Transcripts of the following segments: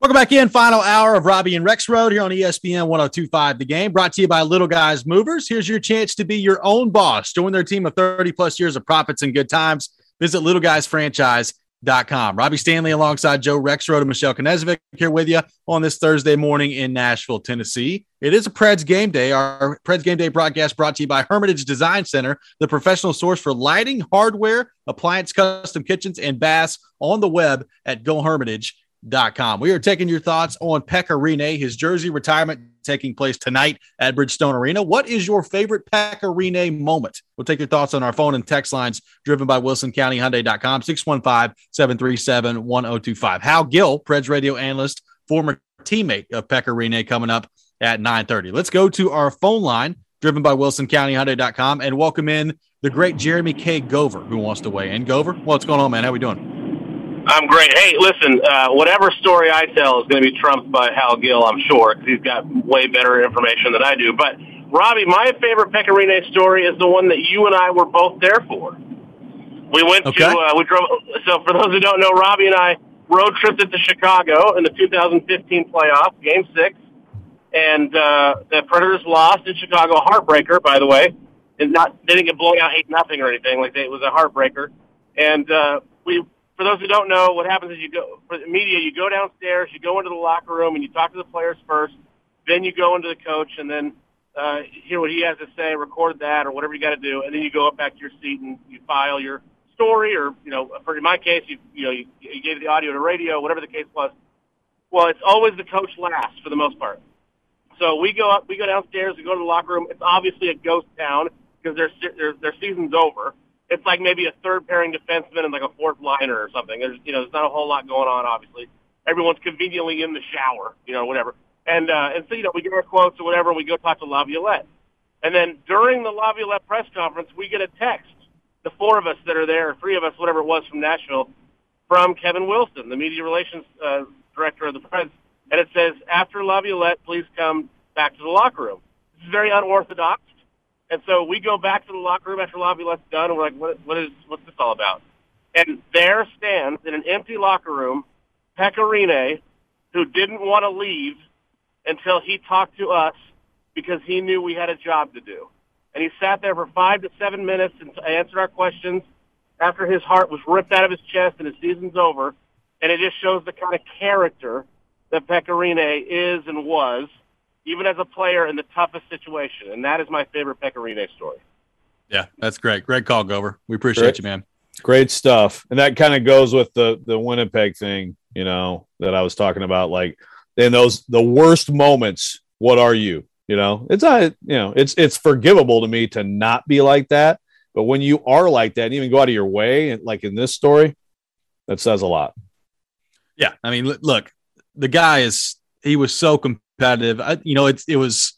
Welcome back in. Final hour of Robbie and Rex Road here on ESPN 102.5 The Game, brought to you by Little Guys Movers. Here's your chance to be your own boss. Join their team of 30-plus years of profits and good times. Visit littleguysfranchise.com. Robbie Stanley alongside Joe Rexrode and Michelle Knezovic here with you on this Thursday morning in Nashville, Tennessee. It is a Preds Game Day. Our Preds Game Day broadcast brought to you by Hermitage Design Center, the professional source for lighting, hardware, appliance, custom kitchens, and baths on the web at GoHermitage.com. We are taking your thoughts on Pekka Rinne, his jersey retirement taking place tonight at Bridgestone Arena. What is your favorite Pekka Rinne moment? We'll take your thoughts on our phone and text lines driven by WilsonCountyHyundai.com, 615-737-1025. Hal Gill, Preds radio analyst, former teammate of Pekka Rinne, coming up at 9:30. Let's go to our phone line driven by WilsonCountyHyundai.com and welcome in the great Jeremy K. Gover, who wants to weigh in. Gover, what's going on, man? How we doing? I'm great. Hey, listen, whatever story I tell is going to be trumped by Hal Gill, I'm sure, because he's got way better information than I do. But, Robbie, my favorite Pekka Rinne story is the one that you and I were both there for. We went to, we drove, so for those who don't know, Robbie and I road tripped it to Chicago in the 2015 playoff, Game 6, and the Predators lost in Chicago, a heartbreaker, by the way. They didn't get blown out 8-0 or anything. It was a heartbreaker. And for those who don't know, what happens is for the media, you go downstairs, you go into the locker room, and you talk to the players first. Then you go into the coach, and then hear what he has to say, record that, or whatever you got to do, and then you go up back to your seat and you file your story, or for in my case, you gave the audio to radio, whatever the case was. Well, it's always the coach last for the most part. So we go downstairs, we go to the locker room. It's obviously a ghost town because their season's over. It's like maybe a third-pairing defenseman and like a fourth liner or something. There's not a whole lot going on, obviously. Everyone's conveniently in the shower, whatever. And so, we get our quotes or whatever, and we go talk to Laviolette. And then during the Laviolette press conference, we get a text, the four of us that are there, or three of us, whatever it was from Nashville, from Kevin Wilson, the media relations director of the Preds. And it says, after Laviolette, please come back to the locker room. This is very unorthodox. And so we go back to the locker room after Laviolette's done, and we're like, what's this all about? And there stands, in an empty locker room, Pekka Rinne, who didn't want to leave until he talked to us because he knew we had a job to do. And he sat there for 5 to 7 minutes and answered our questions after his heart was ripped out of his chest and his season's over. And it just shows the kind of character that Pekka Rinne is and was, even as a player in the toughest situation. And that is my favorite Pekka Rinne story. Yeah, that's great. Great call, Gover. We appreciate you, man. Great stuff. And that kind of goes with the Winnipeg thing, that I was talking about. Like, in the worst moments, what are you? It's not, it's forgivable to me to not be like that. But when you are like that and even go out of your way, and like in this story, that says a lot. Yeah. I mean, look, the guy he was so competitive. It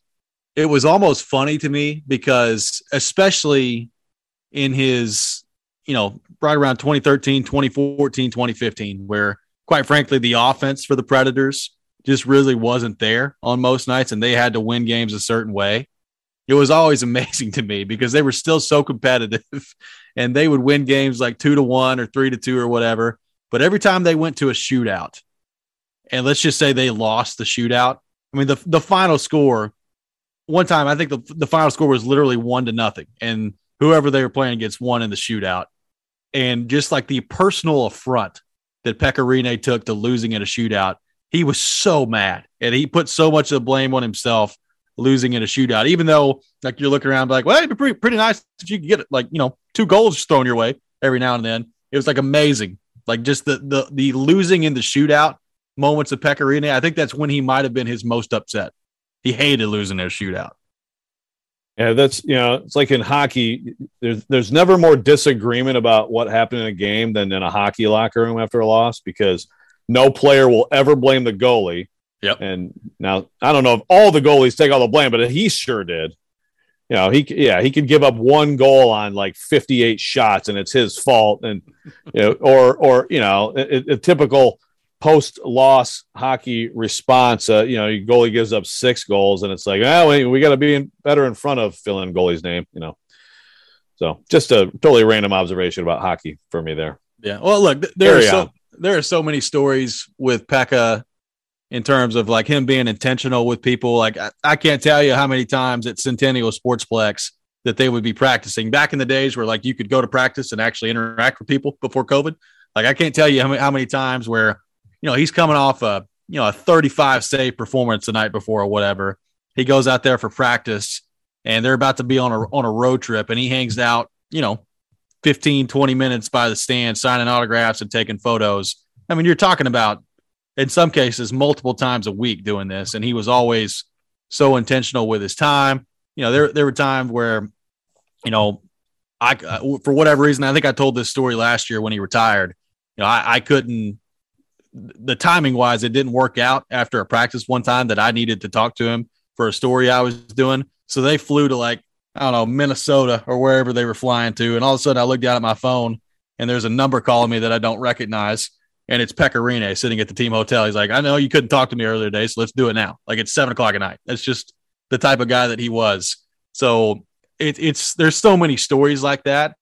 was almost funny to me because especially in his, right around 2013, 2014, 2015, where quite frankly, the offense for the Predators just really wasn't there on most nights and they had to win games a certain way. It was always amazing to me because they were still so competitive and they would win games like 2-1 or 3-2 or whatever. But every time they went to a shootout, and let's just say they lost the shootout, I mean, the final score, one time, I think the final score was literally 1-0, and whoever they were playing against won in the shootout. And just like the personal affront that Pekka Rinne took to losing at a shootout, he was so mad, and he put so much of the blame on himself losing in a shootout, even though like you're looking around like, well, it'd be pretty nice if you could get like, 2 goals thrown your way every now and then. It was like amazing. Like just the losing in the shootout moments of Pekka Rinne, I think that's when he might have been his most upset. He hated losing in a shootout. Yeah, that's, it's like in hockey, there's never more disagreement about what happened in a game than in a hockey locker room after a loss, because no player will ever blame the goalie. Yep. And now I don't know if all the goalies take all the blame, but he sure did. He could give up 1 goal on like 58 shots and it's his fault. And, a typical post-loss hockey response, your goalie gives up 6 goals and it's like, we got to be better in front of fill in goalie's name, So just a totally random observation about hockey for me there. Yeah. Well, look, there are so many stories with Pekka in terms of like him being intentional with people. Like I can't tell you how many times at Centennial Sportsplex that they would be practicing back in the days where like you could go to practice and actually interact with people before COVID. Like I can't tell you how many times where, he's coming off a 35 save performance the night before or whatever. He goes out there for practice and they're about to be on a road trip and he hangs out, 15, 20 minutes by the stand, signing autographs and taking photos. I mean, you're talking about, in some cases, multiple times a week doing this. And he was always so intentional with his time. There were times where, I for whatever reason, I think I told this story last year when he retired. I couldn't, the timing wise, it didn't work out after a practice one time that I needed to talk to him for a story I was doing. So they flew to like, I don't know, Minnesota or wherever they were flying to. And all of a sudden I looked down at my phone and there's a number calling me that I don't recognize. And it's Pekka Rinne sitting at the team hotel. He's like, I know you couldn't talk to me earlier today, so let's do it now. Like it's 7:00 at night. That's just the type of guy that he was. So there's so many stories like that.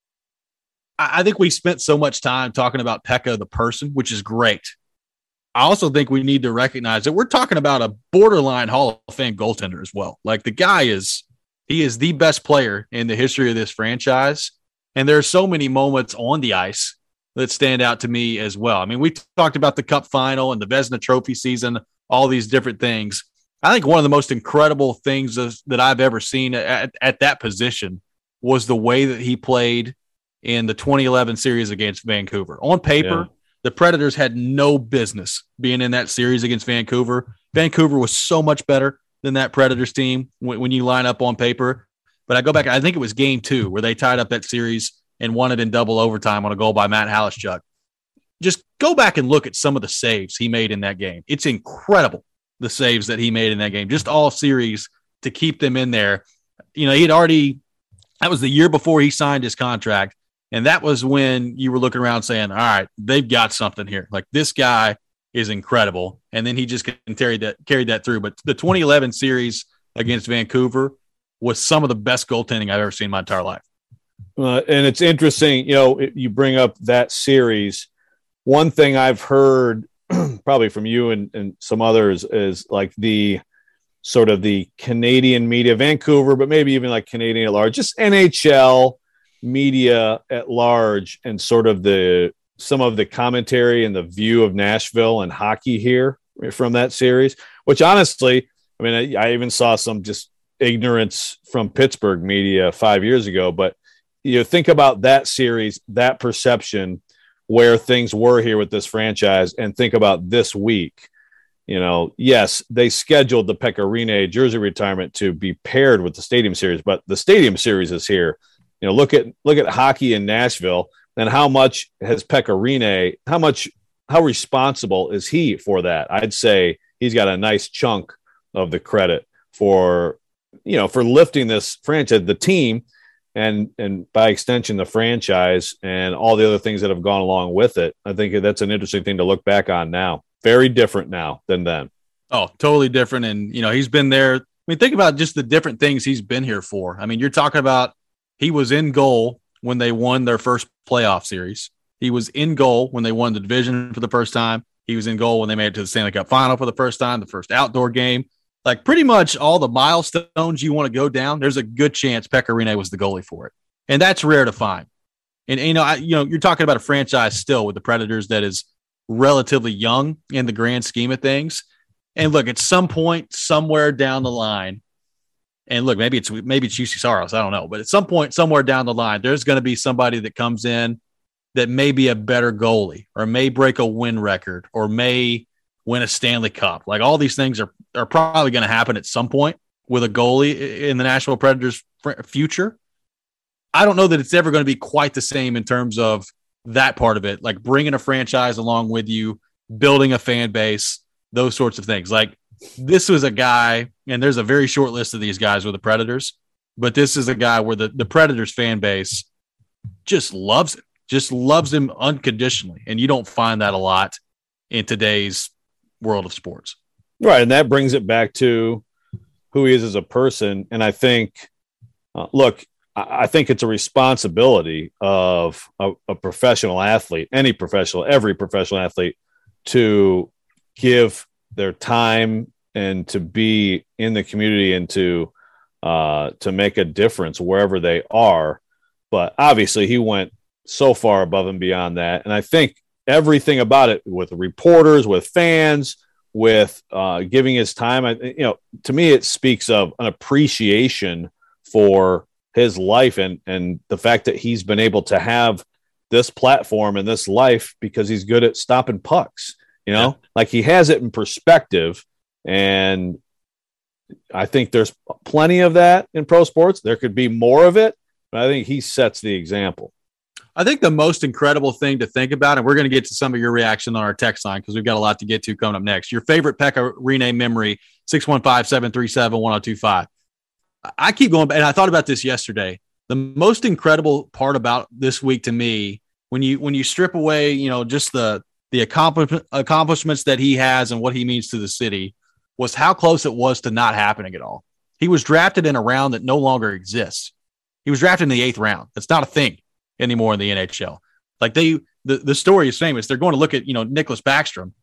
I think we spent so much time talking about Pekka the person, which is great. I also think we need to recognize that we're talking about a borderline Hall of Fame goaltender as well. Like the guy is the best player in the history of this franchise. And there are so many moments on the ice that stand out to me as well. I mean, we talked about the Cup final and the Vezina Trophy season, all these different things. I think one of the most incredible things that I've ever seen at that position was the way that he played in the 2011 series against Vancouver. On paper, the Predators had no business being in that series against Vancouver. Vancouver was so much better than that Predators team when you line up on paper. But I go back, I think it was game 2 where they tied up that series and won it in double overtime on a goal by Matt Halischuk. Just go back and look at some of the saves he made in that game. It's incredible, the saves that he made in that game, just all series to keep them in there. That was the year before he signed his contract. And that was when you were looking around saying, all right, they've got something here. Like this guy is incredible. And then he just carried that through. But the 2011 series against Vancouver was some of the best goaltending I've ever seen in my entire life. And it's interesting, you bring up that series. One thing I've heard probably from you and some others is like the sort of the Canadian media, Vancouver, but maybe even like Canadian at large, just NHL media at large, and sort of some of the commentary and the view of Nashville and hockey here from that series, which honestly, I mean, I even saw some just ignorance from Pittsburgh media 5 years ago, but think about that series, that perception, where things were here with this franchise, and think about this week. Yes, they scheduled the Pekka Rinne jersey retirement to be paired with the Stadium Series, but the Stadium Series is here. Look at hockey in Nashville, and how much has Pekka Rinne, how responsible is he for that? I'd say he's got a nice chunk of the credit for lifting this franchise, the team, and by extension, the franchise and all the other things that have gone along with it. I think that's an interesting thing to look back on now. Very different now than then. Oh, totally different. And, he's been there. I mean, think about just the different things he's been here for. I mean, you're talking about he was in goal when they won their first playoff series. He was in goal when they won the division for the first time. He was in goal when they made it to the Stanley Cup final for the first time, the first outdoor game. Like pretty much all the milestones you want to go down, there's a good chance Pekka Rinne was the goalie for it. And that's rare to find. And, you're talking about a franchise still with the Predators that is relatively young in the grand scheme of things. And look, at some point, somewhere down the line, and look, maybe it's UC Saros, I don't know. But at some point, somewhere down the line, there's going to be somebody that comes in that may be a better goalie or may break a win record or may win a Stanley Cup. Like all these things are probably going to happen at some point with a goalie in the Nashville Predators future. I don't know that it's ever going to be quite the same in terms of that part of it, like bringing a franchise along with you, building a fan base, those sorts of things. Like this was a guy, and there's a very short list of these guys with the Predators, but this is a guy where the Predators fan base just loves him unconditionally. And you don't find that a lot in today's world of sports. Right. And that brings it back to who he is as a person. And I think, I think it's a responsibility of a professional athlete, every professional athlete, to give their time and to be in the community and to make a difference wherever they are. But obviously he went so far above and beyond that. And I think everything about it, with reporters, with fans, with giving his time, to me, it speaks of an appreciation for his life and the fact that he's been able to have this platform and this life because he's good at stopping pucks, like he has it in perspective. And I think there's plenty of that in pro sports. There could be more of it, but I think he sets the example. I think the most incredible thing to think about, and we're going to get to some of your reaction on our text line because we've got a lot to get to coming up next. Your favorite Pekka Rinne memory, 615-737-1025. I keep going, and I thought about this yesterday. The most incredible part about this week to me, when you strip away, just the accomplishments that he has and what he means to the city, was how close it was to not happening at all. He was drafted in a round that no longer exists. He was drafted in the 8th round. That's not a thing anymore in the NHL. Like the story is famous. They're going to look at, Nicholas Backstrom,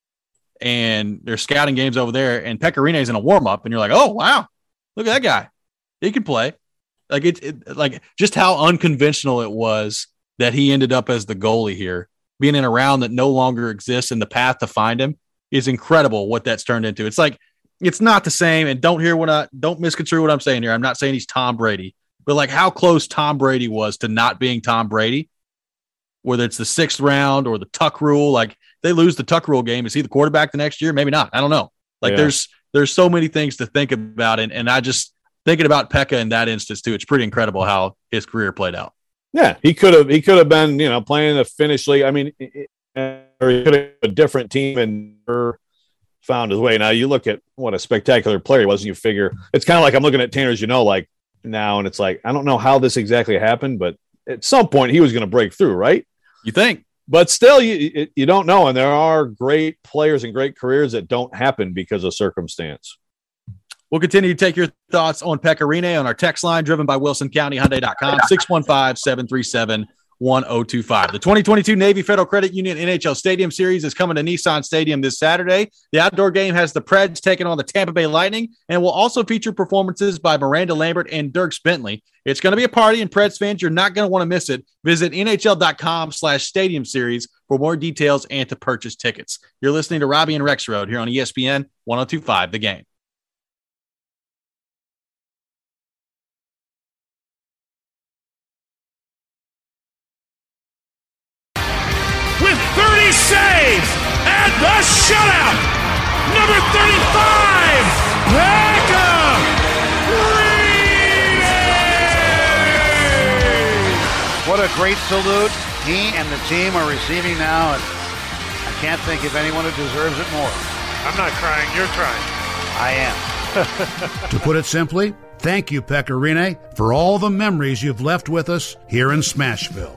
and they're scouting games over there, and Pekka Rinne is in a warm-up, and you're like, oh, wow, look at that guy. He can play. Like like just how unconventional it was that he ended up as the goalie here, being in a round that no longer exists, and the path to find him is incredible what that's turned into. It's like, it's not the same, and don't misconstrue what I'm saying here. I'm not saying he's Tom Brady, but like how close Tom Brady was to not being Tom Brady, whether it's the 6th round or the tuck rule. Like they lose the tuck rule game. Is he the quarterback the next year? Maybe not. I don't know. Like there's so many things to think about. And I just thinking about Pekka in that instance too, it's pretty incredible how his career played out. Yeah. He could have been, playing the Finnish league. I mean, or he could have a different team and found his way. Now you look at what a spectacular player he was, and you figure it's kind of like I'm looking at Tanner's, like now, and it's like, I don't know how this exactly happened, but at some point he was going to break through, right? You think? But still, you don't know. And there are great players and great careers that don't happen because of circumstance. We'll continue to take your thoughts on Pekka Rinne on our text line, driven by WilsonCountyHyundai.com, 615-737-1025. The 2022 Navy Federal Credit Union NHL Stadium Series is coming to Nissan Stadium this Saturday. The outdoor game has the Preds taking on the Tampa Bay Lightning and will also feature performances by Miranda Lambert and Dierks Bentley. It's going to be a party, and Preds fans, you're not going to want to miss it. Visit NHL.com/Stadium Series for more details and to purchase tickets. You're listening to Robbie and Rexroad here on ESPN 102.5 The Game. With 30 saves and the shutout, number 35, Pekka Rinne! What a great salute he and the team are receiving now, and I can't think of anyone who deserves it more. I'm not crying, you're crying. I am. To put it simply, thank you, Pekka Rinne, for all the memories you've left with us here in Smashville.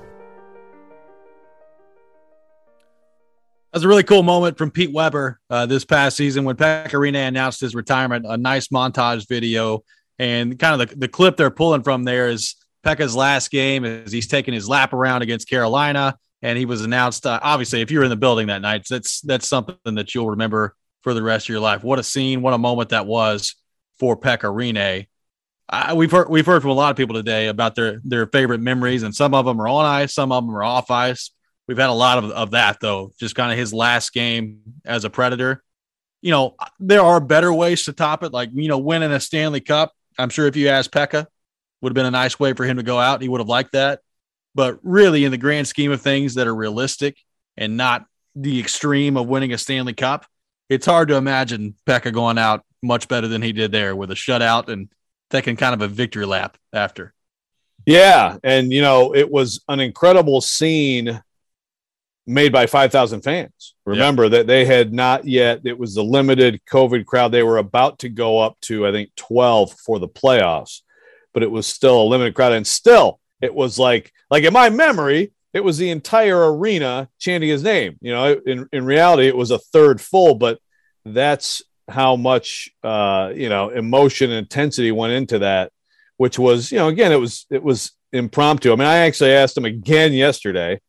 That was a really cool moment from Pete Weber this past season when Pekka Rinne announced his retirement. A nice montage video, and kind of the clip they're pulling from there is Pekka's last game as he's taking his lap around against Carolina, and he was announced. Obviously, if you were in the building that night, that's something that you'll remember for the rest of your life. What a scene! What a moment that was for Pekka Rinne. We've heard from a lot of people today about their favorite memories, and some of them are on ice, some of them are off ice. We've had a lot of that, though, just kind of his last game as a Predator. There are better ways to top it, like, winning a Stanley Cup. I'm sure if you asked Pekka, would have been a nice way for him to go out. He would have liked that. But really, in the grand scheme of things that are realistic and not the extreme of winning a Stanley Cup, it's hard to imagine Pekka going out much better than he did there with a shutout and taking kind of a victory lap after. Yeah, and, it was an incredible scene made by 5,000 fans. Remember that they had not yet, it was the limited COVID crowd. They were about to go up to, I think, 12 for the playoffs, but it was still a limited crowd. And still, it was like in my memory, it was the entire arena chanting his name. In reality, it was a third full, but that's how much, emotion and intensity went into that, which was, again, it was impromptu. I mean, I actually asked him again yesterday,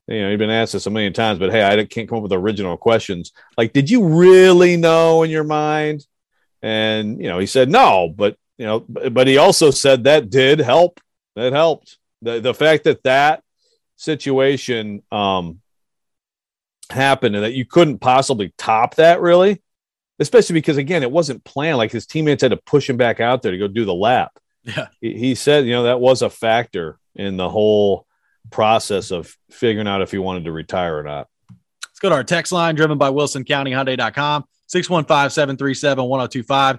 you've been asked this a million times, but hey, I can't come up with original questions. Like, did you really know in your mind? And, he said no, but he also said that did help. That helped. The fact that situation happened and that you couldn't possibly top that, really, especially because, again, it wasn't planned. Like, his teammates had to push him back out there to go do the lap. Yeah. He said, that was a factor in the whole process of figuring out if he wanted to retire or not. Let's go to our text line driven by WilsonCountyHyundai.com, 615-737-1025,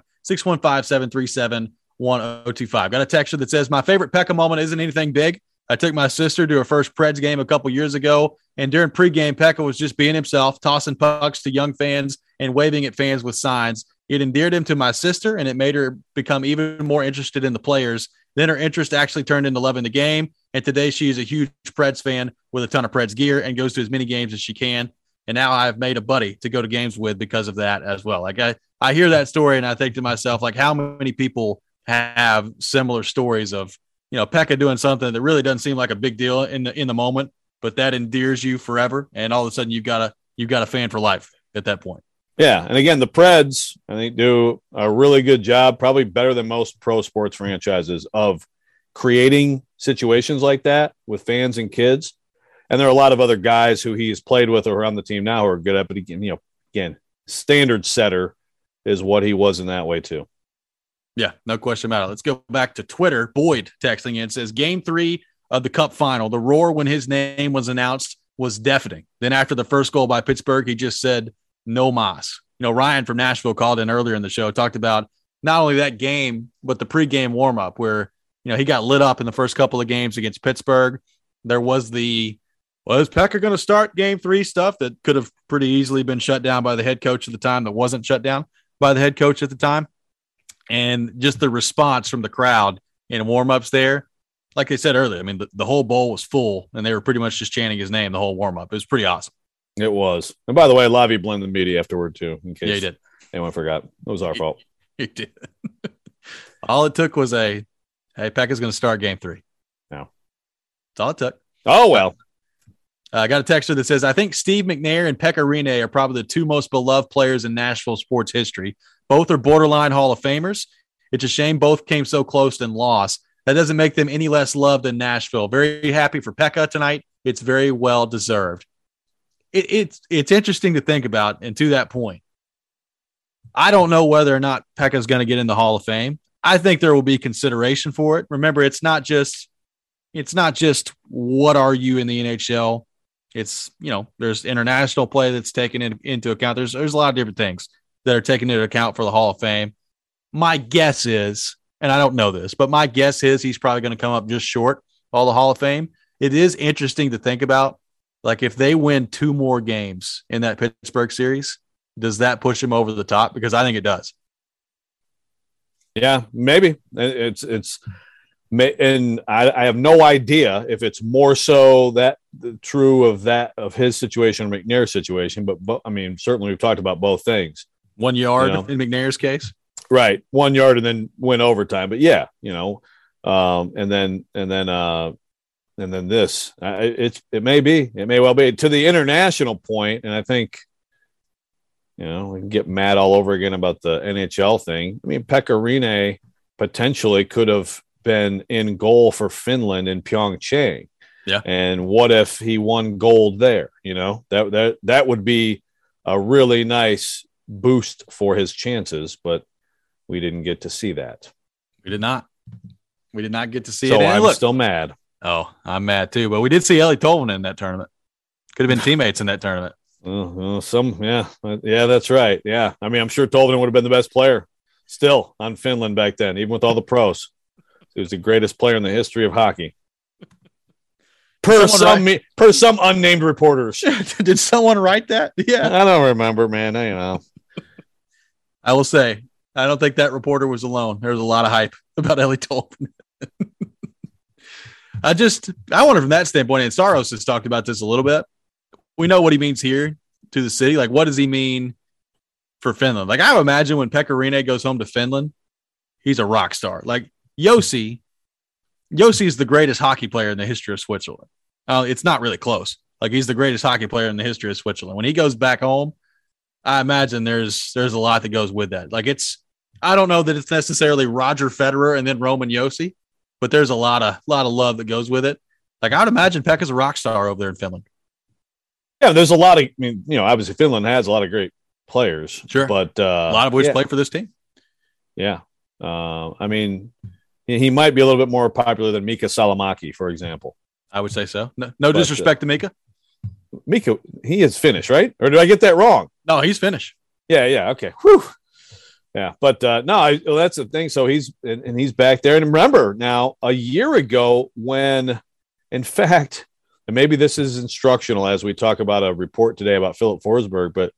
615-737-1025. Got a texture that says, my favorite Pekka moment isn't anything big. I took my sister to her first Preds game a couple years ago, and during pregame, Pekka was just being himself, tossing pucks to young fans and waving at fans with signs. It endeared him to my sister, and it made her become even more interested in the players. Then her interest actually turned into loving the game, and today she is a huge Preds fan with a ton of Preds gear and goes to as many games as she can. And now I've made a buddy to go to games with because of that as well. Like, I hear that story, and I think to myself, like, how many people have similar stories of, Pekka doing something that really doesn't seem like a big deal in the moment, but that endears you forever, and all of a sudden you've got a fan for life at that point. Yeah, and again, the Preds, I think, do a really good job, probably better than most pro sports franchises, of creating situations like that with fans and kids. And there are a lot of other guys who he's played with or on the team now who are good at, but again, standard setter is what he was in that way too. Yeah, no question about it. Let's go back to Twitter. Boyd texting in says, Game 3 of the Cup final, the roar when his name was announced was deafening. Then after the first goal by Pittsburgh, he just said, no mas. Ryan from Nashville called in earlier in the show, talked about not only that game, but the pregame warm-up where, he got lit up in the first couple of games against Pittsburgh. There was is Pekka going to start Game 3 stuff that could have pretty easily been shut down by the head coach at the time, that wasn't shut down by the head coach at the time. And just the response from the crowd in warm-ups there, like I said earlier, I mean, the whole bowl was full, and they were pretty much just chanting his name the whole warm-up. It was pretty awesome. It was. And by the way, Lavi blamed the media afterward, too, in case he did. Anyone forgot. It was our fault. He did. All it took was hey, Pekka's going to start Game 3. No. That's all it took. Oh, well. I got a texter that says, I think Steve McNair and Pekka Rinne are probably the two most beloved players in Nashville sports history. Both are borderline Hall of Famers. It's a shame both came so close and lost. That doesn't make them any less loved in Nashville. Very happy for Pekka tonight. It's very well deserved. It's interesting to think about, and to that point, I don't know whether or not Pekka's going to get in the Hall of Fame. I think there will be consideration for it. Remember, it's not just what are you in the NHL. It's, there's international play that's taken into account. There's a lot of different things that are taken into account for the Hall of Fame. My guess is, and I don't know this, but my guess is he's probably going to come up just short all the Hall of Fame. It is interesting to think about, like, if they win 2 more games in that Pittsburgh series, does that push him over the top? Because I think it does. Yeah, maybe. And I have no idea if it's more so that true of his situation or McNair's situation, but I mean, certainly we've talked about both things. 1 yard in McNair's case, right? 1 yard and then win overtime. But yeah, and then this. It may well be to the international point, and I think we can get mad all over again about the NHL thing. I mean, Pekka Rinne potentially could have been in goal for Finland in Pyeongchang. Yeah. And what if he won gold there? That would be a really nice boost for his chances, but we didn't get to see that. We did not get to see it. So I'm still mad. Oh, I'm mad too, but we did see Eeli Tolvanen in that tournament. Could have been teammates in that tournament. Yeah, that's right. Yeah. I mean, I'm sure Tolvanen would have been the best player still on Finland back then, even with all the pros. He was the greatest player in the history of hockey. Per some unnamed reporters. Did someone write that? Yeah. I don't remember, man. I will say, I don't think that reporter was alone. There was a lot of hype about Eeli Tolvanen. I wonder from that standpoint, and Saros has talked about this a little bit. We know what he means here to the city. Like, what does he mean for Finland? Like, I would imagine when Pekka Rinne goes home to Finland, he's a rock star. Like, Yossi is the greatest hockey player in the history of Switzerland. It's not really close. Like he's the greatest hockey player in the history of Switzerland. When he goes back home, I imagine there's a lot that goes with that. Like I don't know that it's necessarily Roger Federer and then Roman Josi, but there's a lot of love that goes with it. Like I would imagine Pekka's a rock star over there in Finland. Yeah, there's a lot of. I mean, obviously Finland has a lot of great players, sure, but a lot of which play for this team. Yeah, I mean, he might be a little bit more popular than Mika Salamaki, for example. I would say so. No disrespect to Mika. Mika, he is Finnish, right? Or did I get that wrong? No, he's Finnish. Yeah. Okay. Whew. Yeah, but that's the thing. So he's back there. And remember now, a year ago when, in fact, and maybe this is instructional as we talk about a report today about Philip Forsberg, but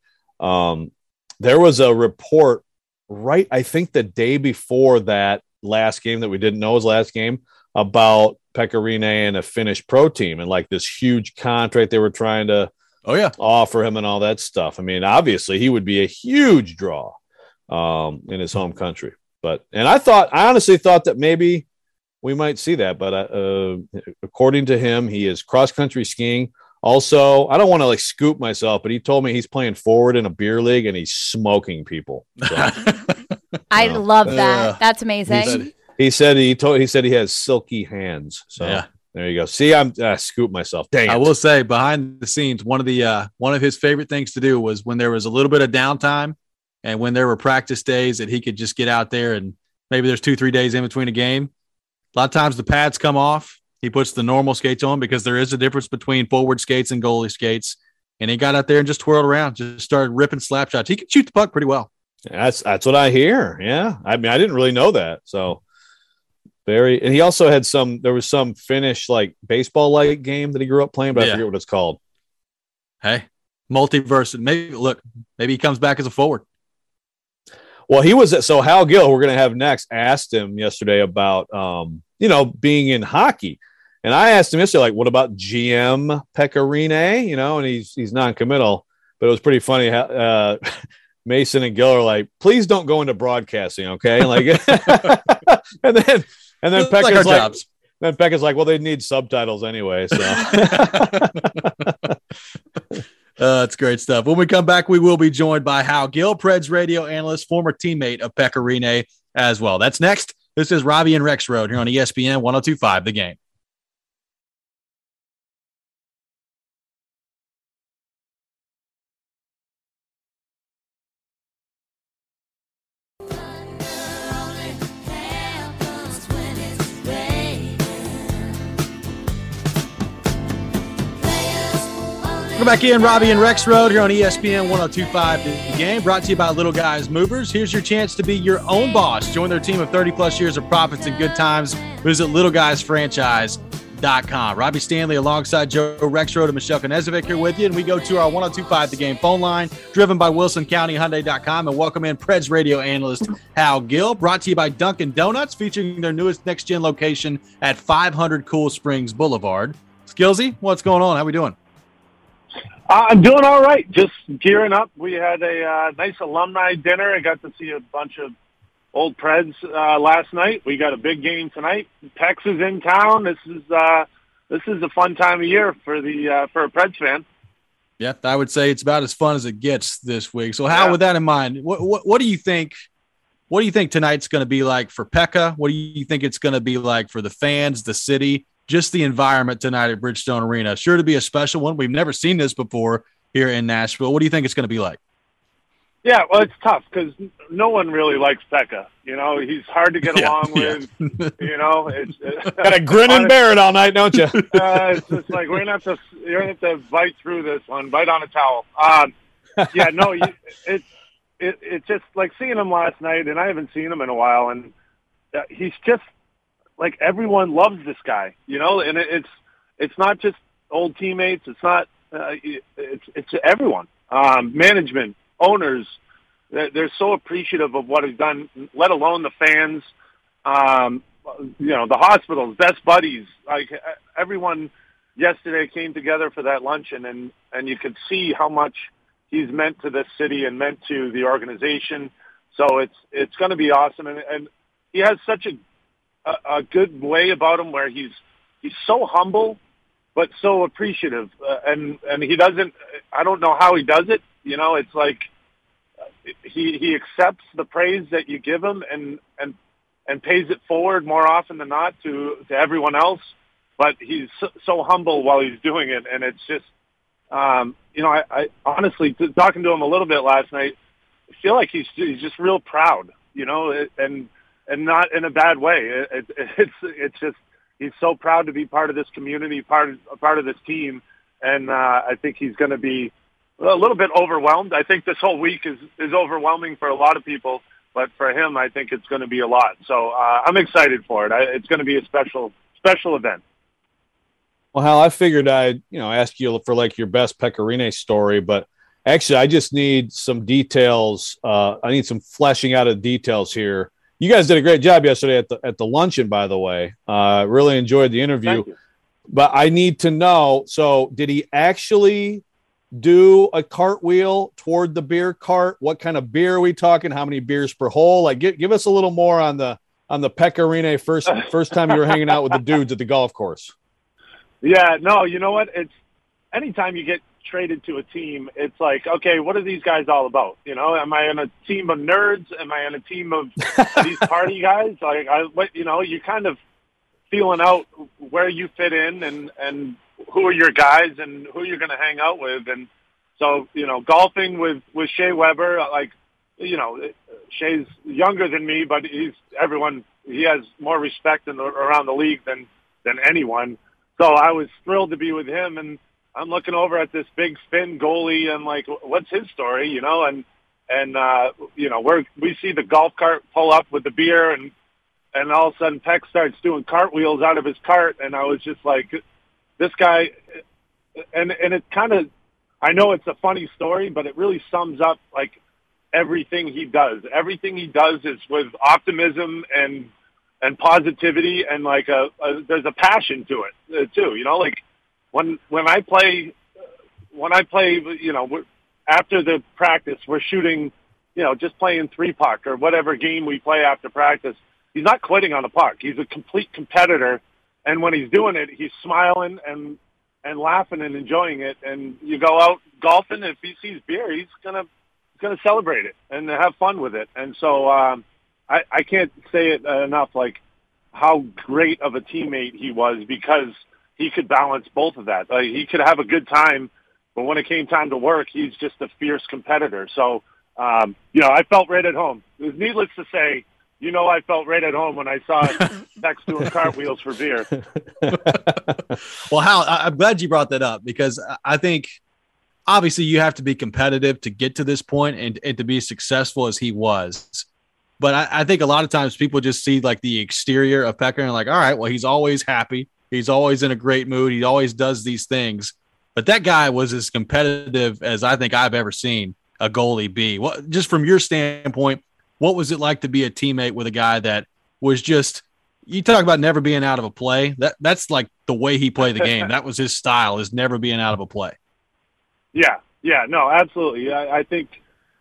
there was a report right, I think the day before that last game that we didn't know was last game about Pekka Rinne and a Finnish pro team and like this huge contract they were trying to offer him and all that stuff. I mean, obviously he would be a huge draw in his home country. I honestly thought that maybe we might see that, but according to him, he is cross-country skiing. Also, I don't want to like scoop myself, but he told me he's playing forward in a beer league and he's smoking people. So, I love that. That's amazing. He said he has silky hands. So there you go. See, I scooped myself. Dang it. I will say behind the scenes, one of his favorite things to do was when there was a little bit of downtime and when there were practice days that he could just get out there and maybe there's 2-3 days in between a game. A lot of times the pads come off. He puts the normal skates on because there is a difference between forward skates and goalie skates. And he got out there and just twirled around, just started ripping slap shots. He could shoot the puck pretty well. That's what I hear. Yeah. I mean, I didn't really know that. So and he also had there was some Finnish like baseball like game that he grew up playing, but I forget what it's called. Hey, multiverse. Maybe he comes back as a forward. Well, so Hal Gill, we're going to have next, asked him yesterday about, being in hockey. And I asked him yesterday, like, what about GM Pekka Rinne? And he's non-committal, but it was pretty funny. Mason and Gill are like, please don't go into broadcasting. Okay. Like, and then Pekka's like, well, they need subtitles anyway. So it's great stuff. When we come back, we will be joined by Hal Gill, Preds radio analyst, former teammate of Pekka Rinne as well. That's next. This is Robbie and Rexrode here on ESPN 102.5 The Game. We're back in Robbie and Rexrode here on ESPN 102.5 The Game, brought to you by Little Guys Movers. Here's your chance to be your own boss. Join their team of 30-plus years of profits and good times. Visit littleguysfranchise.com. Robbie Stanley alongside Joe Rexrode and Michelle Knezovic here with you, and we go to our 102.5 The Game phone line, driven by WilsonCountyHyundai.com, and welcome in Preds radio analyst Hal Gill, brought to you by Dunkin' Donuts, featuring their newest next-gen location at 500 Cool Springs Boulevard. Skillsy, what's going on? How we doing? I'm doing all right. Just gearing up. We had a nice alumni dinner. I got to see a bunch of old Preds last night. We got a big game tonight. Tex is in town. This is a fun time of year for a Preds fan. Yeah, I would say it's about as fun as it gets this week. So, Hal, with that in mind, what do you think? What do you think tonight's going to be like for Pekka? What do you think it's going to be like for the fans, the city? Just the environment tonight at Bridgestone Arena. Sure to be a special one. We've never seen this before here in Nashville. What do you think it's going to be like? Yeah, well, it's tough because no one really likes Pekka. He's hard to get along with. It's got a grin and bear it all night, don't you? It's just like you're gonna have to bite through this one, bite on a towel. It's just like seeing him last night, and I haven't seen him in a while, and he's just. Like everyone loves this guy, and it's not just old teammates. It's not. It's everyone. Management, owners, they're so appreciative of what he's done. Let alone the fans. The hospitals, best buddies. Like everyone yesterday came together for that luncheon, and you could see how much he's meant to this city and meant to the organization. So it's going to be awesome, and he has such a good way about him where he's so humble, but so appreciative. And he doesn't, I don't know how he does it. You know, it's like he accepts the praise that you give him and pays it forward more often than not to everyone else. But he's so humble while he's doing it. And it's just, you know, I honestly, talking to him a little bit last night, I feel like he's just real proud, you know, and not in a bad way. It's just, he's so proud to be part of this community, part of this team. And I think he's going to be a little bit overwhelmed. I think this whole week is overwhelming for a lot of people, but for him, I think it's going to be a lot. So I'm excited for it. It's going to be a special event. Well, Hal, I figured I'd, ask you for like your best Pekka Rinne story, but actually I just need some details. I need some fleshing out of details here. You guys did a great job yesterday at the luncheon, by the way. Really enjoyed the interview, but I need to know. So did he actually do a cartwheel toward the beer cart? What kind of beer are we talking? How many beers per hole? Like give us a little more on the Pekka Rinne first time you were hanging out with the dudes at the golf course. Yeah, no, you know what? It's anytime you get traded to a team, it's like, okay, what are these guys all about? You know, am I on a team of nerds? Am I on a team of these party guys? Like, you're kind of feeling out where you fit in and who are your guys and who you're going to hang out with. And so, golfing with Shea Weber, like, Shea's younger than me, but he has more respect around the league than anyone. So I was thrilled to be with him, and I'm looking over at this big Finn goalie, and like, what's his story, and we see the golf cart pull up with the beer, and all of a sudden Peck starts doing cartwheels out of his cart, and I was just like, this guy, and it kind of, I know it's a funny story, but it really sums up like everything he does. Everything he does is with optimism and positivity, and like there's a passion to it too. Like when I play, after the practice, we're shooting, just playing 3-puck or whatever game we play after practice. He's not quitting on the puck. He's a complete competitor, and when he's doing it, he's smiling and laughing and enjoying it. And you go out golfing, if he sees beer, he's gonna celebrate it and have fun with it. And so I can't say it enough, like how great of a teammate he was, because he could balance both of that. He could have a good time, but when it came time to work, he's just a fierce competitor. So, I felt right at home. It was needless to say, I felt right at home when I saw Bex doing cartwheels for beer. Well, Hal, I'm glad you brought that up, because I think obviously you have to be competitive to get to this point and to be as successful as he was. But I think a lot of times people just see like the exterior of Pekka and like, all right, well, he's always happy. He's always in a great mood. He always does these things. But that guy was as competitive as I think I've ever seen a goalie be. What, just from your standpoint, what was it like to be a teammate with a guy that was just, you talk about never being out of a play. That's like the way he played the game. That was his style, is never being out of a play. Yeah, no, absolutely. I think,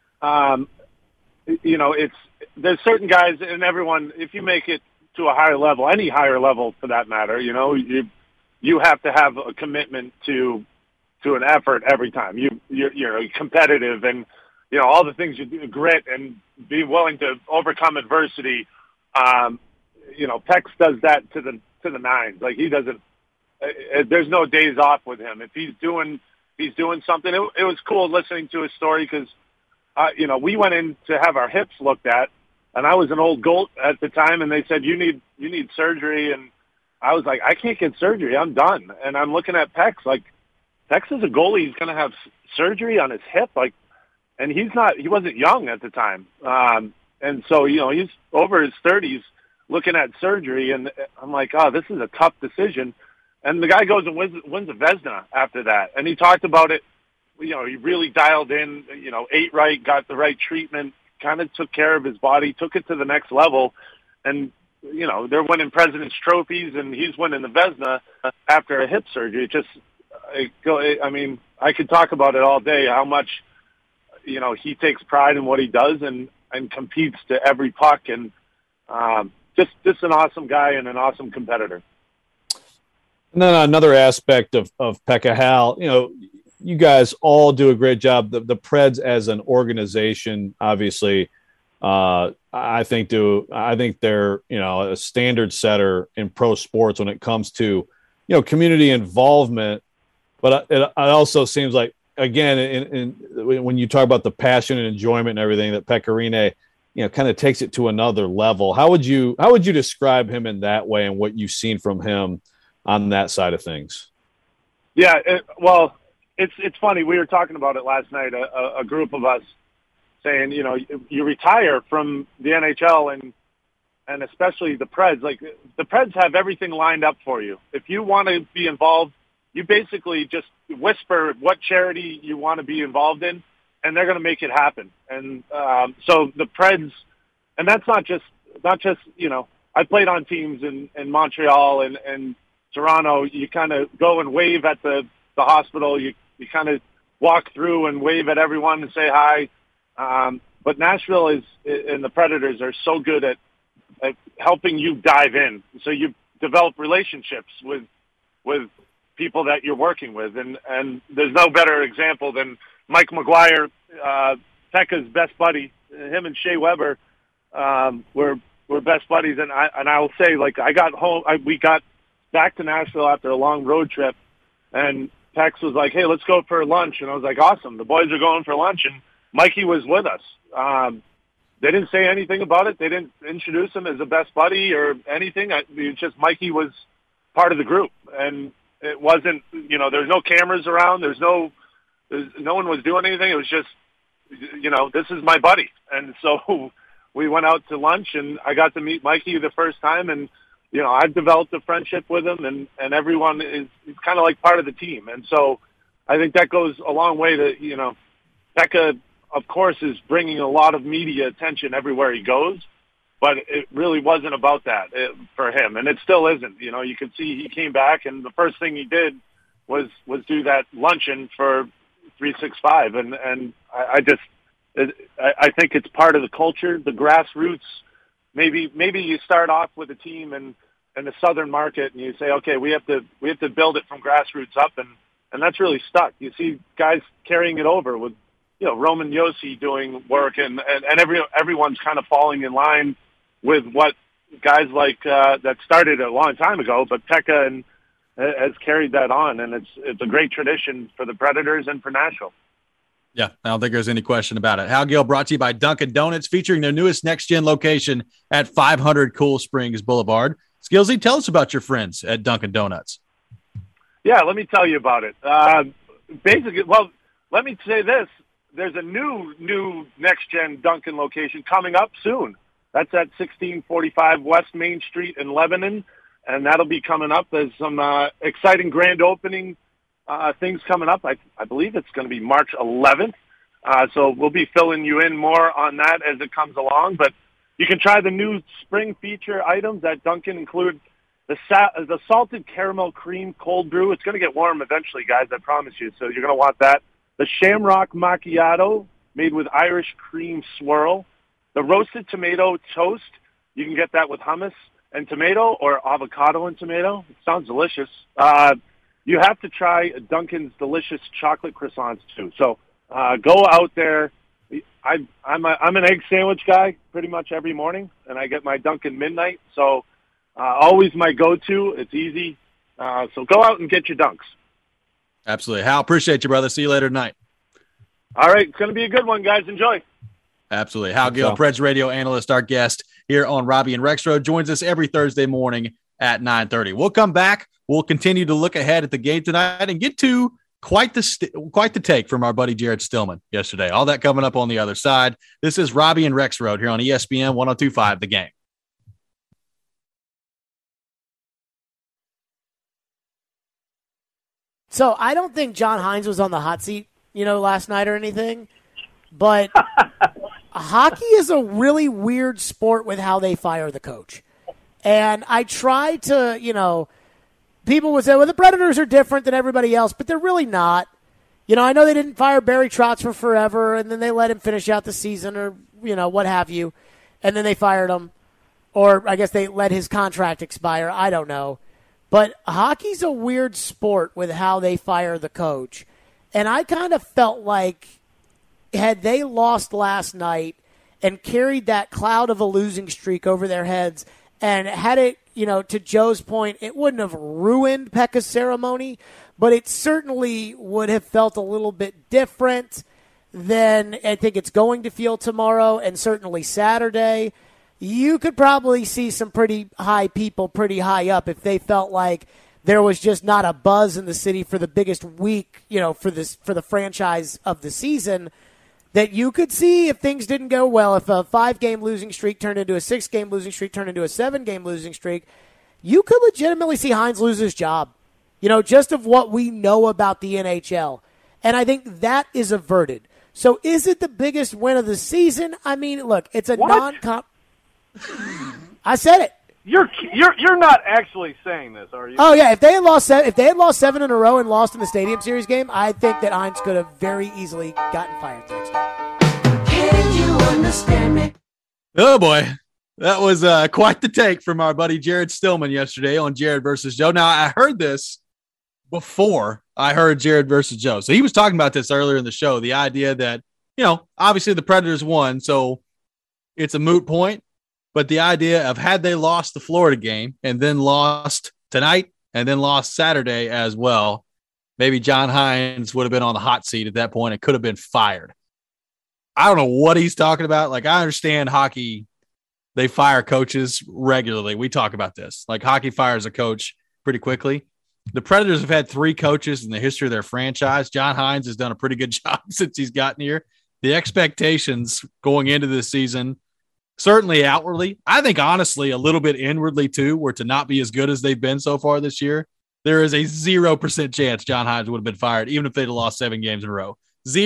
there's certain guys, and everyone, if you make it to a higher level, any higher level for that matter, you have to have a commitment to an effort every time. You're competitive, and all the things you do, grit and be willing to overcome adversity. Pex does that to the nines. Like, he doesn't. There's no days off with him. If he's doing something. It was cool listening to his story, because we went in to have our hips looked at, and I was an old goat at the time, and they said, you need surgery. And I was like, I can't get surgery. I'm done. And I'm looking at Pex, like, Pex is a goalie. He's going to have surgery on his hip. Like, and he wasn't young at the time. And so, he's over his 30s looking at surgery. And I'm like, oh, this is a tough decision. And the guy goes and wins a Vezina after that. And he talked about it. He really dialed in, ate right, got the right treatment, kind of took care of his body, took it to the next level. And, they're winning President's trophies, and he's winning the Vezina after a hip surgery. I could talk about it all day, how much, he takes pride in what he does and competes to every puck. And just an awesome guy and an awesome competitor. And then another aspect of Pekka, Hal, you guys all do a great job. The Preds as an organization, obviously, I think they're a standard setter in pro sports when it comes to community involvement. But it also seems like, again, when you talk about the passion and enjoyment and everything, that Pekka Rinne, kind of takes it to another level. How would you describe him in that way and what you've seen from him on that side of things? Yeah, it's funny. We were talking about it last night, a group of us saying, you retire from the NHL and especially the Preds. Like, the Preds have everything lined up for you. If you want to be involved, you basically just whisper what charity you want to be involved in, and they're going to make it happen. And so the Preds, and that's not just I played on teams in Montreal and Toronto. You kind of go and wave at the hospital. You kind of walk through and wave at everyone and say hi. But Nashville and the Predators are so good at helping you dive in. So you develop relationships with people that you're working with. And there's no better example than Mike McGuire, Pekka's best buddy. Him and Shea Weber were best buddies. And I will say, like, I got home, we got back to Nashville after a long road trip, and Pex was like, hey, let's go for lunch. And I was like, awesome. The boys are going for lunch. And Mikey was with us. They didn't say anything about it. They didn't introduce him as a best buddy or anything. It's just Mikey was part of the group. And it wasn't, there's no cameras around. No one was doing anything. It was just, this is my buddy. And so we went out to lunch, and I got to meet Mikey the first time. And, I've developed a friendship with him, and everyone is kind of like part of the team. And so I think that goes a long way to, Pekka, of course, is bringing a lot of media attention everywhere he goes, but it really wasn't about that for him, and it still isn't. You can see he came back, and the first thing he did was do that luncheon for 365, and I think it's part of the culture, the grassroots. Maybe you start off with a team in the southern market, and you say, okay, we have to build it from grassroots up, and that's really stuck. You see guys carrying it over with, Roman Josi doing work, and everyone's kind of falling in line with what guys like that started a long time ago, but Pekka has carried that on, and it's a great tradition for the Predators and for Nashville. Yeah, I don't think there's any question about it. Hal Gill brought to you by Dunkin' Donuts, featuring their newest next-gen location at 500 Cool Springs Boulevard. Skillsy, tell us about your friends at Dunkin' Donuts. Yeah, let me tell you about it. Basically, let me say this. There's a new next-gen Dunkin' location coming up soon. That's at 1645 West Main Street in Lebanon, and that'll be coming up. There's some exciting grand opening things coming up. I believe it's going to be March 11th. So we'll be filling you in more on that as it comes along. But you can try the new spring feature items at Dunkin', include the salted caramel cream cold brew. It's going to get warm eventually, guys, I promise you. So you're going to want that. The Shamrock Macchiato made with Irish cream swirl. The roasted tomato toast. You can get that with hummus and tomato or avocado and tomato. It sounds delicious. You have to try Dunkin's delicious chocolate croissants too. So go out there. I'm an egg sandwich guy pretty much every morning, and I get my Dunkin' Midnight. So always my go-to. It's easy. So go out and get your dunks. Absolutely. Hal, appreciate you, brother. See you later tonight. All right. It's going to be a good one, guys. Enjoy. Absolutely. Hal Gill, Preds radio analyst, our guest here on Robbie and Rexroad, joins us every Thursday morning at 9:30. We'll come back. We'll continue to look ahead at the game tonight and get to quite the take from our buddy Jared Stillman yesterday. All that coming up on the other side. This is Robbie and Rexroad here on ESPN 102.5 The Game. So I don't think John Hines was on the hot seat, last night or anything, but hockey is a really weird sport with how they fire the coach. And I try to, people would say, well, the Predators are different than everybody else, but they're really not. I know they didn't fire Barry Trotz for forever, and then they let him finish out the season or, what have you, and then they fired him. Or I guess they let his contract expire. I don't know. But hockey's a weird sport with how they fire the coach. And I kind of felt like had they lost last night and carried that cloud of a losing streak over their heads and had it, to Joe's point, it wouldn't have ruined Pekka's ceremony, but it certainly would have felt a little bit different than I think it's going to feel tomorrow and certainly Saturday. You could probably see some pretty high people pretty high up if they felt like there was just not a buzz in the city for the biggest week, for the franchise of the season, that you could see if things didn't go well, if a 5-game losing streak turned into a 6-game losing streak, turned into a 7-game losing streak, you could legitimately see Hines lose his job, just of what we know about the NHL. And I think that is averted. So is it the biggest win of the season? I mean, look, it's a non-comp. I said it. You're not actually saying this, are you? Oh yeah, if they had lost 7 in a row and lost in the Stadium Series game, I think that Hines could have very easily gotten fired next time. Can you understand me? Oh boy, that was quite the take from our buddy Jared Stillman yesterday on Jared versus Joe. Now I heard this before I heard Jared versus Joe, so he was talking about this earlier in the show. The idea that obviously the Predators won, so it's a moot point. But the idea of had they lost the Florida game and then lost tonight and then lost Saturday as well, maybe John Hines would have been on the hot seat at that point and could have been fired. I don't know what he's talking about. Like, I understand hockey, they fire coaches regularly. We talk about this. Like, hockey fires a coach pretty quickly. The Predators have had 3 coaches in the history of their franchise. John Hines has done a pretty good job since he's gotten here. The expectations going into this season, certainly outwardly, I think honestly a little bit inwardly too, were to not be as good as they've been so far this year. There is a 0% chance John Hines would have been fired, even if they'd have lost 7 games in a row.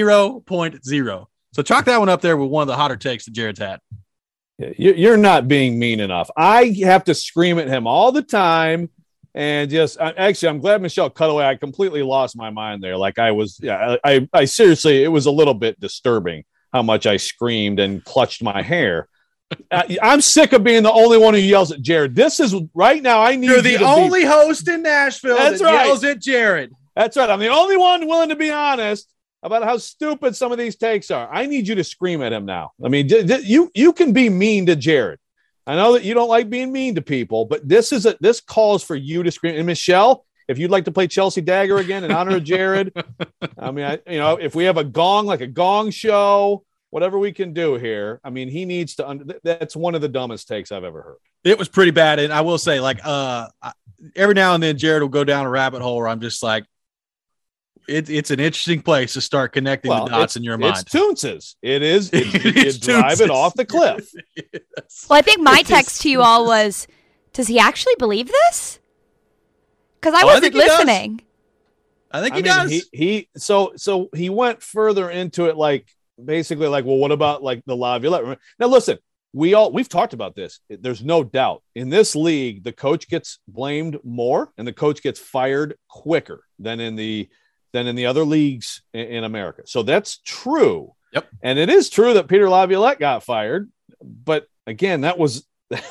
0.0. So chalk that one up there with one of the hotter takes that Jared's had. You're not being mean enough. I have to scream at him all the time. And just actually, I'm glad Michelle cut away. I completely lost my mind there. Like I was, I seriously, it was a little bit disturbing how much I screamed and clutched my hair. I'm sick of being the only one who yells at Jared. This is right now. I need You're the only host in Nashville that yells at Jared. That's right. I'm the only one willing to be honest about how stupid some of these takes are. I need you to scream at him now. I mean, you can be mean to Jared. I know that you don't like being mean to people, but this calls for you to scream. And Michelle, if you'd like to play Chelsea Dagger again in honor of Jared, I mean, if we have a gong, like a gong show, whatever we can do here. I mean, he needs to. That's one of the dumbest takes I've ever heard. It was pretty bad, and I will say, like, every now and then, Jared will go down a rabbit hole where I'm just like, it's an interesting place to start connecting the dots in your mind. It's Toonces. It is. It's drive it off the cliff. Yes. Well, I think my text to you all was, does he actually believe this? Because I wasn't listening. I think he does. So he went further into it, like basically like, well, what about like the Laviolette? Now, listen, we've talked about this. There's no doubt in this league, the coach gets blamed more and the coach gets fired quicker than in the other leagues in America. So that's true. Yep. And it is true that Peter Laviolette got fired. But again, that was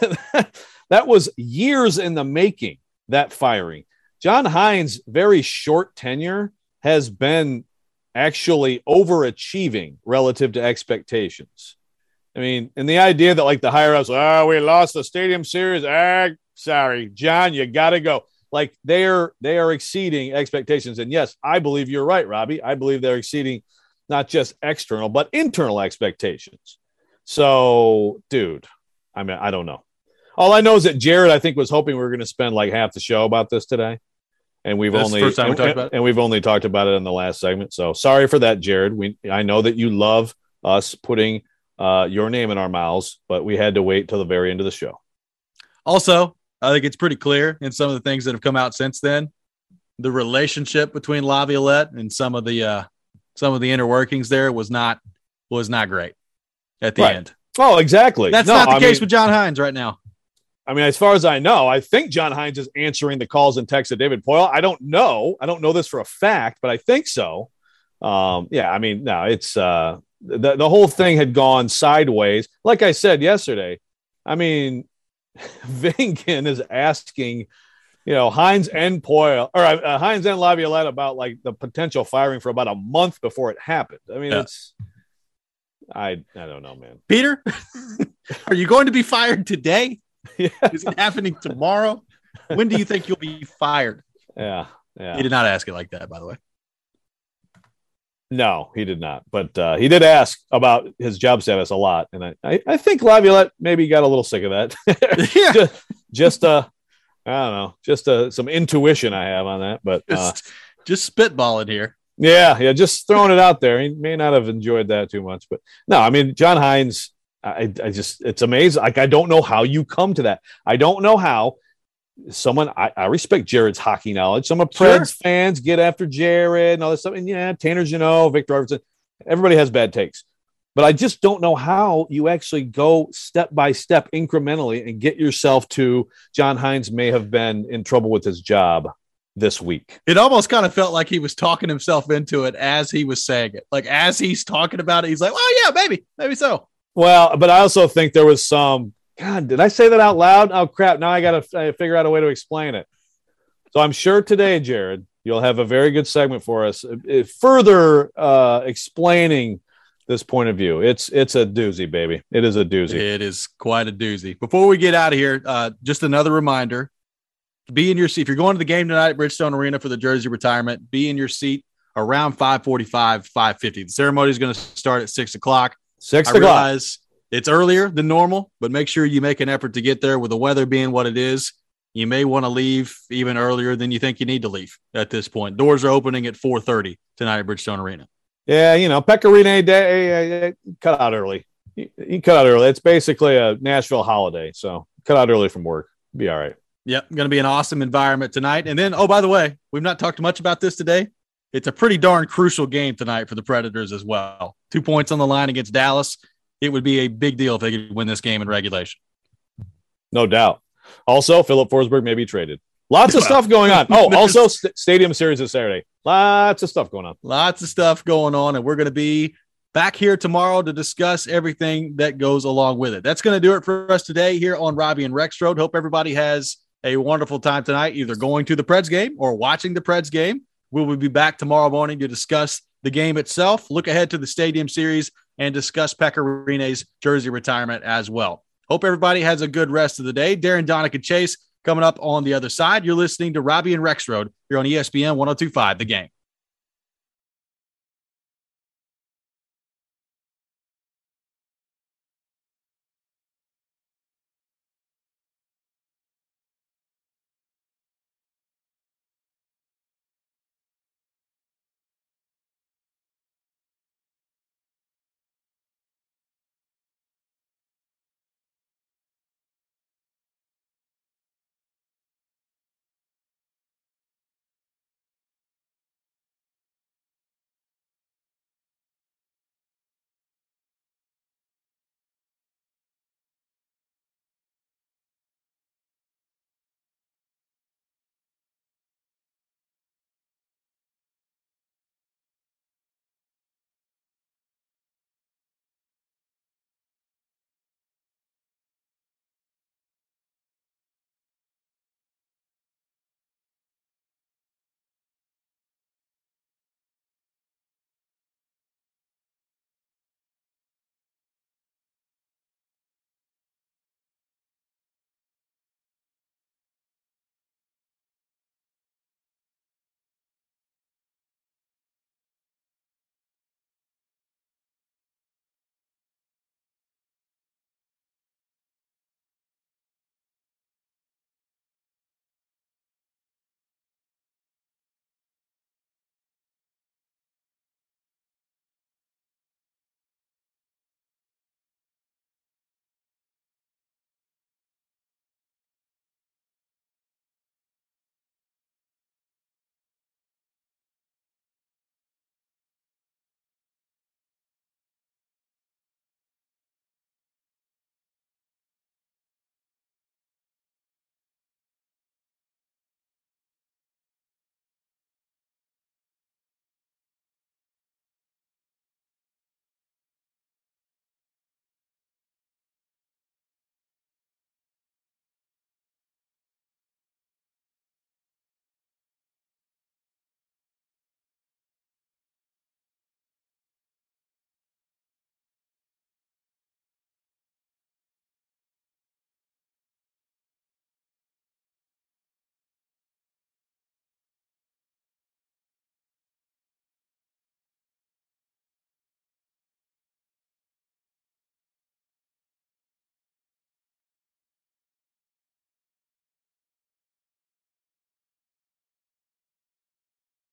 years in the making, that firing. John Hines' very short tenure has been actually overachieving relative to expectations. I mean, and the idea that like the higher ups, we lost the Stadium Series. Sorry, John, you got to go. Like they are exceeding expectations. And yes, I believe you're right, Robbie. I believe they're exceeding not just external, but internal expectations. So, dude, I mean, I don't know. All I know is that Jared, I think, was hoping we were going to spend like half the show about this today. And we've only talked about it in the last segment. So sorry for that, Jared. I know that you love us putting your name in our mouths, but we had to wait till the very end of the show. Also, I think it's pretty clear in some of the things that have come out since then, the relationship between Laviolette and some of the inner workings there was not great at the end. Oh, exactly. That's not the case with John Hines right now. I mean, as far as I know, I think John Hines is answering the calls and texts of David Poile. I don't know this for a fact, but I think so. Yeah, I mean, no, it's the whole thing had gone sideways. Like I said yesterday, I mean, Vingan is asking Hines and Poyle, or Hines and Laviolette about like the potential firing for about a month before it happened. I mean, I don't know, man. Peter, are you going to be fired today? Yeah. Is it happening tomorrow? When do you think you'll be fired? Yeah. He did not ask it like that, by the way. No, he did not. But he did ask about his job status a lot. And I think Laviolette maybe got a little sick of that. Yeah. just I don't know, just some intuition I have on that. But just spitballing here. Yeah, just throwing it out there. He may not have enjoyed that too much. But no, I mean, John Hines, it's amazing. Like, I don't know how you come to that. I don't know how someone, I respect Jared's hockey knowledge. Some of Preds fans get after Jared and all this stuff. And yeah, Tanner Jeannot, Victor Arvidsson, everybody has bad takes. But I just don't know how you actually go step by step incrementally and get yourself to John Hines may have been in trouble with his job this week. It almost kind of felt like he was talking himself into it as he was saying it. Like, as he's talking about it, he's like, oh, yeah, maybe so. Well, but I also think there was some, God, did I say that out loud? Oh, crap. Now I got to figure out a way to explain it. So I'm sure today, Jared, you'll have a very good segment for us, further explaining this point of view. It's a doozy, baby. It is a doozy. It is quite a doozy. Before we get out of here, just another reminder, be in your seat. If you're going to the game tonight at Bridgestone Arena for the jersey retirement, be in your seat around 5:45, 5:50. The ceremony is going to start at 6 o'clock. 6 I o'clock. realize it's earlier than normal, but make sure you make an effort to get there. With the weather being what it is, you may want to leave even earlier than you think you need to leave at this point. Doors are opening at 4:30 tonight at Bridgestone Arena. Yeah, Pekka Rinne Day, cut out early. You cut out early. It's basically a Nashville holiday, so cut out early from work. Be all right. Yep, going to be an awesome environment tonight. And then, oh, by the way, we've not talked much about this today. It's a pretty darn crucial game tonight for the Predators as well. 2 points on the line against Dallas. It would be a big deal if they could win this game in regulation. No doubt. Also, Philip Forsberg may be traded. Lots of stuff going on. Oh, also Stadium Series this Saturday. Lots of stuff going on. Lots of stuff going on, and we're going to be back here tomorrow to discuss everything that goes along with it. That's going to do it for us today here on Robbie and Rexroad. Hope everybody has a wonderful time tonight, either going to the Preds game or watching the Preds game. We will be back tomorrow morning to discuss the game itself, look ahead to the Stadium Series, and discuss Pekka Rinne's jersey retirement as well. Hope everybody has a good rest of the day. Darren, Donick, and Chase coming up on the other side. You're listening to Robbie and Rexroad here on ESPN 102.5 The Game.